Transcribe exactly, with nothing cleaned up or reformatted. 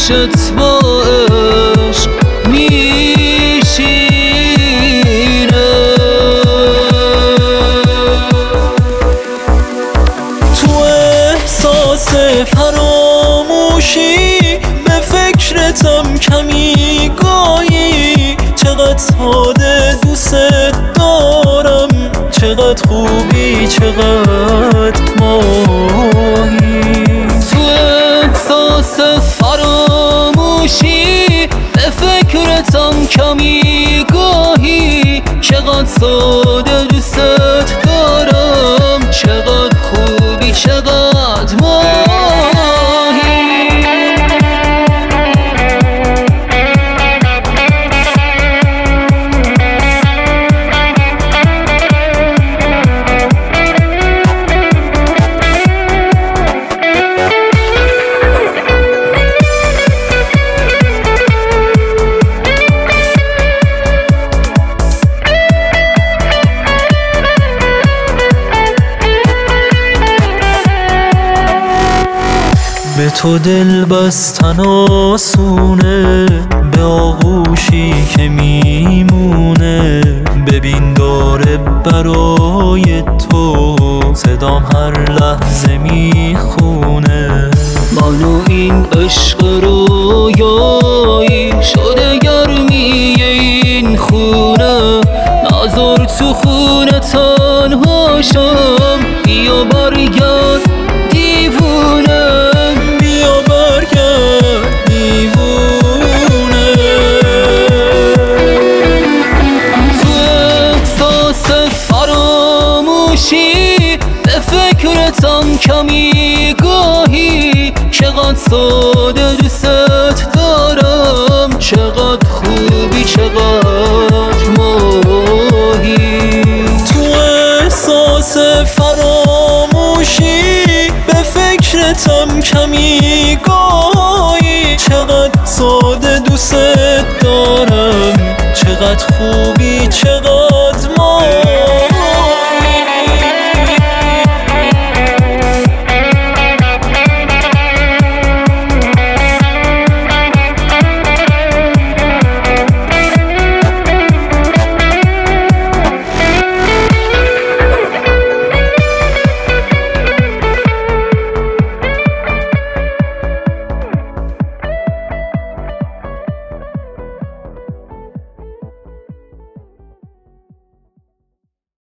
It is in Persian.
پیشت با عشق میشینه. تو احساس فراموشی به فکرتم کمی گاهی، چقدر ساده دوست دارم، چقدر خوبی چقدر ماهی. تو احساس فراموشی به فکرتم کمی گاهی، چقدر ساده دوست دارم، چقدر خوبی چقدر ماهی. به تو دل بستن آسونه، به آغوشی که میمونه. ببین داره برای تو صدام هر لحظه میخونه. منو این عشق رویایی شده گرمی این خونه، نذار تو خونه تنها شم، بیا برگرد دیوونه. به فکرتم کمی گاهی، چقدر ساده دوست دارم، چقدر خوبی چقدر ماهی. تو احساس فراموشی به فکرتم کمی گاهی، چقدر ساده دوست دارم، چقدر خوبی چقدر